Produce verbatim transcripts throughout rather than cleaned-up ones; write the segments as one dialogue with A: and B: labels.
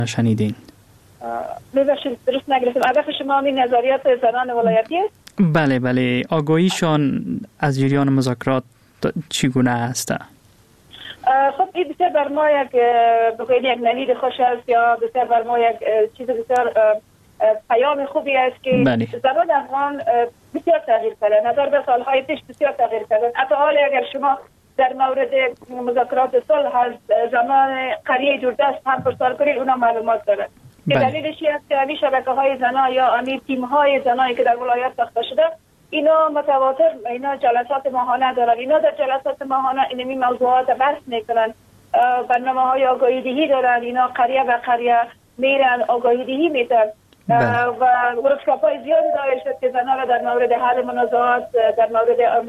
A: شنیدین؟
B: ببخشید درست نگرفتم. هدف شما همین نظریات زنان ولایتی است؟
A: بله بله. آگاهیشان از جریان مذاکرات چگونه است؟
B: خب این بسیار بر ما یک بگویید یک نوید خوش است یا بسیار بر ما یک چیز بسیار پیام خوبی است که
A: بله.
B: زنان افغان بسیار تغییر کرده. نظر به سالهای پیش بسیار تغییر کرده. حتی حال اگر شما در مورد مذاکرات صلح هست زمان قریه دوردست هم پرسان کنید اونا معلومات دارن. که دلیلش است که همین شبکه های زنان یا همین تیم های زنانی که در ولایت ساخته شده اینا متواتر اینا جلسات ماهانه دارن. اینا در جلسات ماهانه اینمی موضوعات بحث میکنن. برنامه های آگاهی دهی دارن. اینا قریه و قریه میرن آگاهی دهی میتن و ورکشاپ های زیادی دایر شد که زنان را در مورد حل منازعات در مورد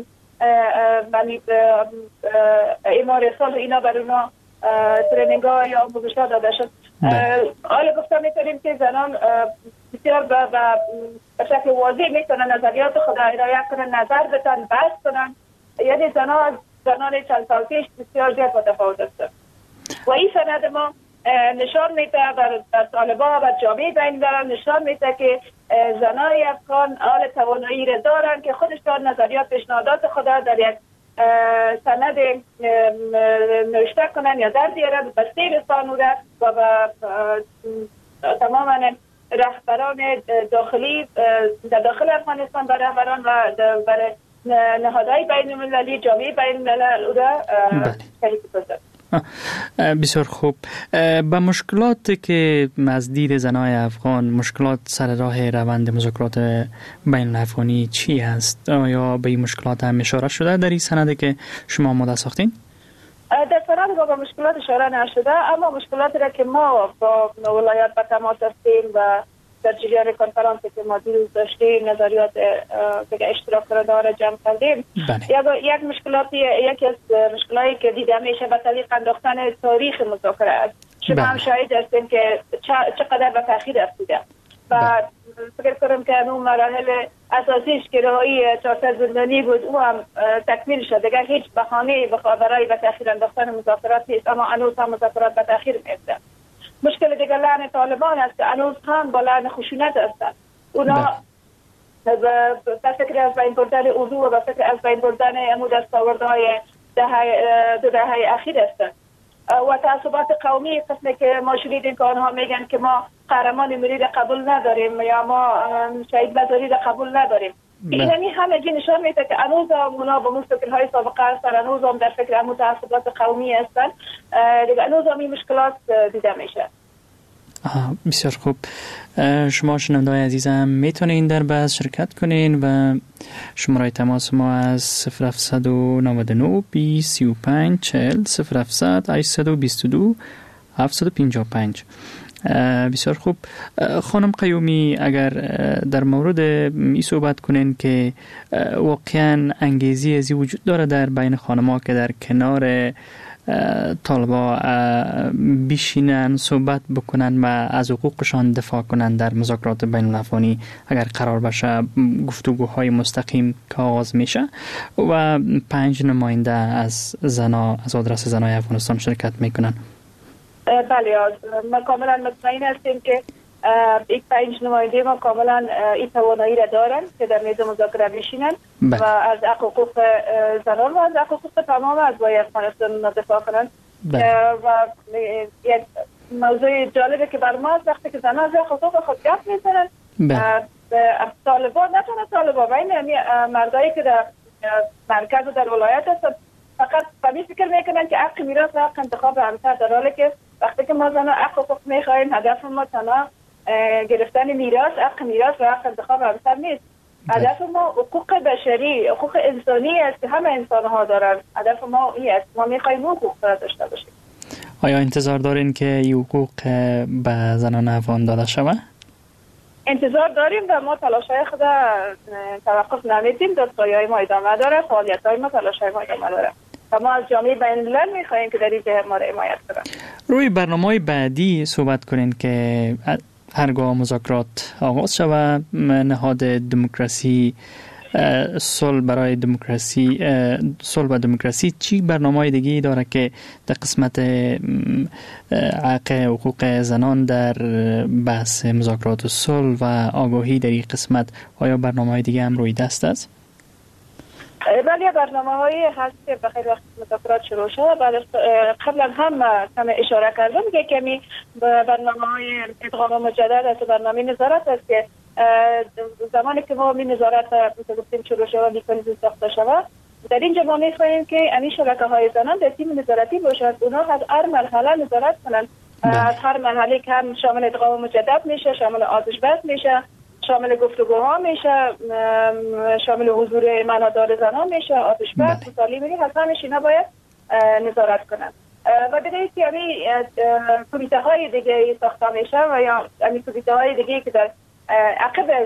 B: اعمار صلح اینا بر اونا ترینینگ ها یا آموزش ها داده شد. حالا گفته میتونیم که زنان بسیار به شکل واضح میتونن نظریات خود ارائه کنن، نظر بتن، بحث کنن. یعنی زنان زنان چند سال پیش بسیار زیاد متفاوت است و این سند ما نشان میده بر طالبان و جامعه بین الملل نشان میده که زنای افغان حال توانایی را دارن که خودشان نظریات پیشنهادات خود در یک سند نوشته کنن یا در بیارن بسته رسانو را و تماما رهبران داخلی در داخل افغانستان و رهبران و برای نهادهای بین المللی جامعه بین الملل او را تحقیق کنند.
A: بسیار خوب. با مشکلاتی که از دید زنای افغان مشکلات سر راه روند مذاکرات بین الافغانی چی هست؟ آیا به این مشکلات هم اشاره شده در این سندی که شما آماده ساختین؟
B: در سند با مشکلات اشاره نشده، اما مشکلاتی را که ما با ولایت به تماس هستیم و در جریان کنفرانسی که ما دیروز داشتیم نظریات اشتراک را جمع کردیم. یک مشکلاتی یکی از مشکلاتی که دیده میشه به طریق انداختن تاریخ مذاکره است. شما هم شاهد هستین که چقدر به تاخیر رسیده و فکر کنم که اون مراحل اساسیش که رهایی چهارصد زندانی بود او هم تکمیل شد. دیگه هیچ بهانه‌ای برای به تاخیر انداختن مذاکرات نیست، اما هنوز هم مذاکرات به تاخیر میفته. مشکل دیگر لعن طالبان است که هنوز هم با لعن خشونت هستند. اونا به فکر از بین بردن اردو و به فکر از بین بردن امو دستاوردهای دو دهه اخیر هستند و تعصبات قومی قسمی که ما شنیدیم که آنها میگن که ما قهرمان ملی را قبول نداریم یا ما شهید مزاری را قبول نداریم. اینمی همه جی نشان میده که هنوز هم اونا با مستقلهای سابقه هستن، هنوز هم در فکر امو تعصبات قومی هستن. دیگه هنوز هم این مشکلات دیده میشه.
A: بسیار خوب. شما شنونده‌های عزیزم میتونین در بحث شرکت کنین و شماره تماس ما از صفر هفت نه نه بیست سی و پنج چهل صفر هفت هشت دو دو هفت پنج پنج. بسیار خوب. خانم قیومی، اگر در مورد این صحبت کنین که واقعا انگیزی ازی وجود داره در بین خانم‌ها که در کنار طالبا بیشینن صحبت بکنن و از حقوقشان دفاع کنن در مذاکرات بین الافغانی اگر قرار بشه گفتگوهای مستقیم که آغاز میشه و پنج نماینده از زنا از آدرس زنای افغانستان شرکت میکنن؟
B: بله، ما کاملا مطمئن هستیم که یک پنج نماینده ما کاملا این توانایی را دارن که در میز مذاکره بشینن و از حقوق زنان و از حقوق تمام اعضای افغانستان دفاع کنن. و یک موضوع جالبه که بر ما وقتی که زنان از حقوق خود گپ میزنن طالبان نه تنها طالبان بین مردایی که در مرکز و در ولایت هستن فقط فهمی فکر میکنن که حق میراث و حق انتخاب همسر، در حالی که وقتی که ما زنان حق حقوق میخوایم هدف ما تنها گرفتن میراث، حق میراث و حق انتخاب همسر نیست. هدف ما حقوق بشری، حقوق انسانی است که همه انسان ها دارن. هدف ما این است، ما میخوایم حقوق را داشته باشیم.
A: آیا انتظار دارین که این حقوق به زنان افغان داده شود؟
B: انتظار داریم و ما تلاش‌های خود توقف نمیدیم. دستایای ما ادامه داره، فعالیت‌های ما تلاش‌های ما ادامه داره و ما از جامعه بین الملل می‌خوایم که در این جهت ما را حمایت کنن.
A: روی برنامه‌های بعدی صحبت کنین که هرگاه مذاکرات آغاز شود نهاد دموکراسی صلح برای دموکراسی صلح و دموکراسی چی برنامه‌های دیگه داره که در قسمت حق حقوق زنان در بحث مذاکرات صلح و آگاهی در این قسمت آیا برنامه‌های دیگه هم روی دست است؟
B: بله برنامه های هست که بخیر وقت مذاکرات شروع شد. بعد قبلا هم کم اشاره کردم که کمی برنامه های ادغام مجدد است، برنامه نظارت است که زمانی که ما می نظارت گفتیم شروع شد و میکنیم ساخته شود، در اینجا ما میخواهیم که این شبکه های زنان در تیم نظارتی باشد، اونا از هر مرحله نظارت کنند. از هر مرحله که هم شامل ادغام مجدد میشه، شامل آتش بس میشه، شامل گفتگوها میشه، شامل حضور معنادار زنان میشه، آتش بس مثالی میری همش اینا باید نظارت کنند. و دیگه که یعنی کمیته های دیگه ساخته میشه و یا یعنی کمیته های دیگه که در عقب از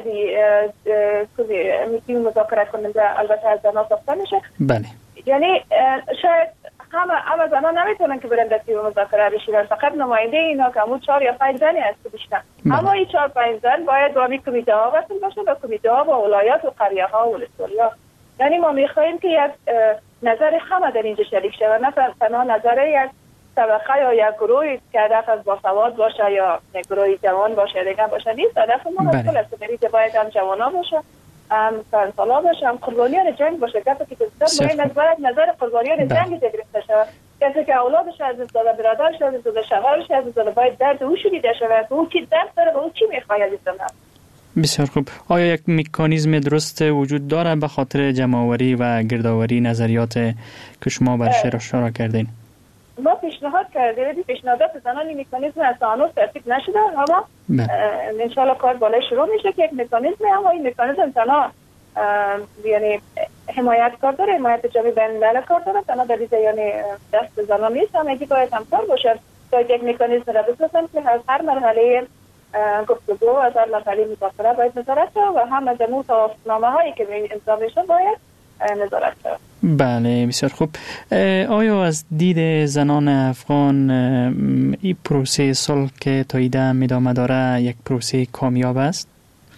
B: این مذاکره کننده البته از زنان ساخته میشه.
A: بله.
B: یعنی شاید همه همه زنان نمیتونن که برن در تیم مذاکره بشینن، فقط نماینده اینا که همون چهار یا پنج زنی هست که بیشتر. اما این چهار پنج زن باید با همین کمیته ها وصل باشه، با کمیته ها با ولایات و قریه ها و ولسوالی‌ها. یعنی ما میخوایم که یک نظر همه در اینجا شریک شود، نه تنها نظر یک طبقه یا یک گروهی که هدف از باسواد باشه یا یک گروهی جوان باشه دیگه باشه نیست. هدف ما مسئول است که باید هم جوانا باشه، هم سنسالا باشه، هم قربانیان جنگ باشه. کسی که بسیار مهم است باید نظر قربانیان جنگ گرفته شود. کسی که اولادش از دست داده، برادرش از دست داده، شوهرش از دست داده، باید درد او شنیده شود، او چی درد داره و او چی میخواهد از.
A: بسیار خوب. آیا یک مکانیزم درست وجود داره به خاطر جمع‌آوری و گردآوری نظریات که شما برش اشاره کردین؟
B: ما پیشنهاد کردیم، پیشنهادات زنان این مکانیزم از هنوز ترتیب نشده، اما ان شاء الله کار بالای شروع میشه که یک مکانیزم، اما این مکانیزم تنها یعنی حمایت کار داره، حمایت جامعه بین الملل کار داره، تنها در یعنی دست زنان نیست، هم یکی باید همکار باشن تا یک مکانیزم را بسازن که از هر مرحله گفتگو از هر مرحله مذاکره باید نظارت شود و هم از اون توافقنامه هایی که امضا میشه باید نظارت شود.
A: بله بسیار خوب. آیا از دید زنان افغان این پروسه صلح که تا ایده ادامه داره یک پروسه کامیاب است؟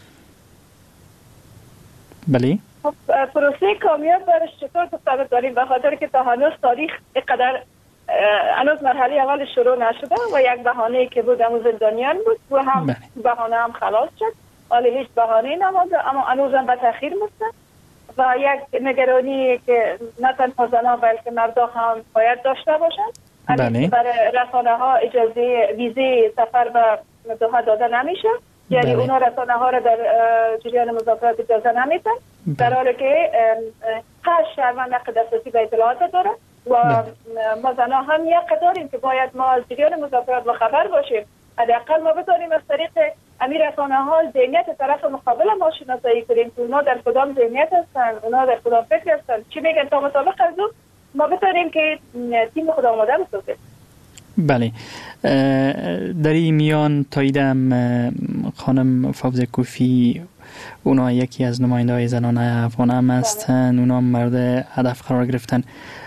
A: بله.
B: پروسه کامیاب برش چطور تصور داریم؟ به خاطر که تا هنوز تاریخ اینقدر هنوز مرحله اول شروع نشده و یک بهانه‌ای که بود همون زندانیان بود و هم بله. بهانه هم خلاص شد، حالا هیچ بهانه‌ای نمانده، اما هنوز هم به تأخیر مونده و یک نگرانی که نه تنها زنان بلکه مردا هم باید داشته باشند. بله. برای رسانه ها اجازه ویزه سفر به دوحه داده نمیشه، یعنی بله. اونا رسانه ها را در جریان مذاکرات اجازه نمیدن، در حالی که هر شهروند حق دسترسی به اطلاعات داره و ما زنان هم یک داریم که باید ما از جریان مذاکرات با خبر باشیم. حداقل ما بتونیم از طریق امیر رسانه ها ذهنیت طرف مقابل ما شناسایی کنیم که اونا در کدام ذهنیت هستن، اونا در کدام فکر هستن، چی میگن، تا مطابق از اون ما بتونیم که تیم خود آماده بسازیم.
A: بله. در این میان تاییدم خانم فوزه کوفی اونا یکی از نماینده های زنان افغان هم هستن، اونا مرد هدف قرار گرفتن.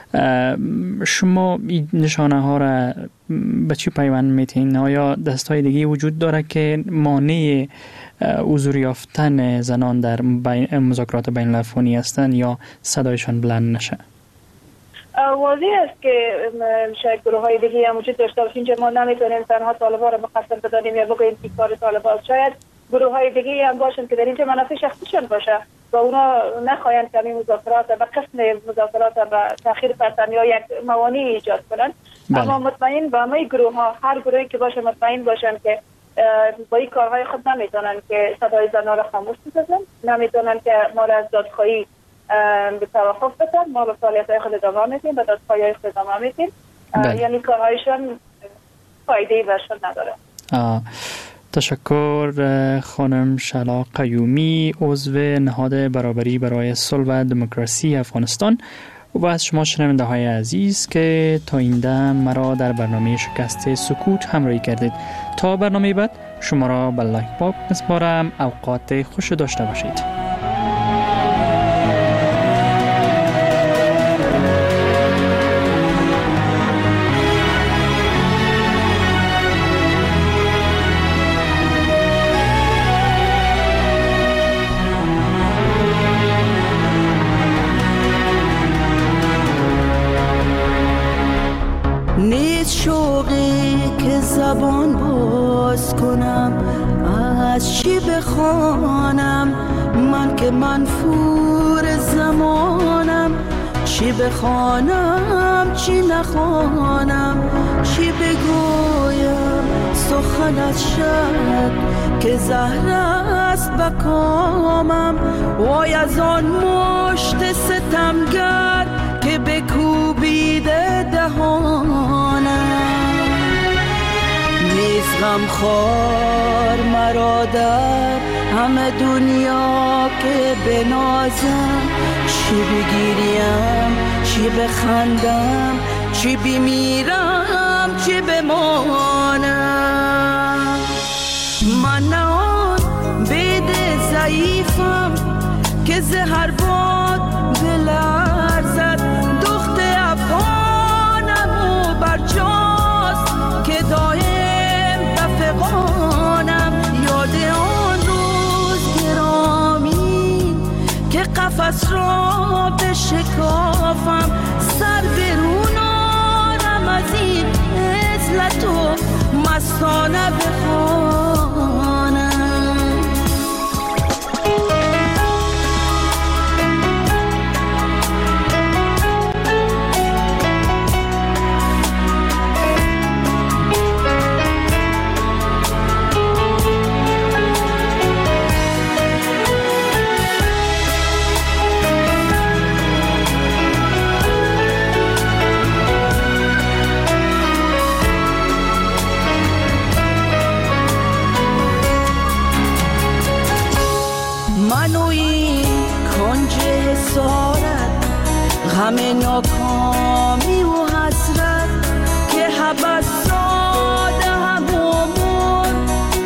A: شما این نشانه ها را به چی پیوند میتین؟ آیا دستای دیگه وجود داره که مانع حضور یافتن زنان در مذاکرات بین الافغانی هستند یا صدایشان بلند نشه؟
B: واضح است که شاید گروه های دیگه هم وجود داشته باشه. اینجا ما نمیتونیم تنها طالبان را مقصر بدانیم یا بگوییم که کار طالبان. شاید گروه های دیگه هم باشن که در اینجا منافع شخصیشون باشه و اونا نخواهند که این مذاکرات و قسم مذاکرات و تأخیر فرصت یا یک موانعی ایجاد کنن. بله. اما مطمئن با همه گروه ها، هر گروهی که باشه مطمئن باشن که با این کارهای خود نمیتونن که صدای زنان را خاموش بسازن، نمیتونن که ما را از دادخواهی به توقف بدن. ما به فعالیت‌های خود ادامه میدیم، به دادخواهی خود ادامه میدیم. یعنی کارهایشون فایده‌ای برشون نداره.
A: آه. تشکر خانم شلا قیومی، عضو نهاد برابری برای صلح و دموکراسی افغانستان، و از شما شنونده های عزیز که تا این دم مرا در برنامه شکست سکوت همراهی کردید. تا برنامه بعد شما را به الله پاک میسپارم. اوقات خوش داشته باشید.
C: بخوانم، از چی بخوانم من که منفور زمانم؟ چی بخوانم چی نخوانم، چی بگویم سخنت شد که زهر است بکامم. وای از آن مشت ستمگر که بکوبیده دهانم. نیست غمخوار مرا در همه دنیا که بنازم. چی بگیریم چی بخندم، چی بمیرم چی بمانم. من نه آن بید ضعیفم که زهر باد بلرزد. دخت افغانم و برجاست که دایم بفغانم. یاد آن روز گرامی که قفس را بشکافم، سر برون آرم از این عزلت و مستانه بخوانم. غم ناکام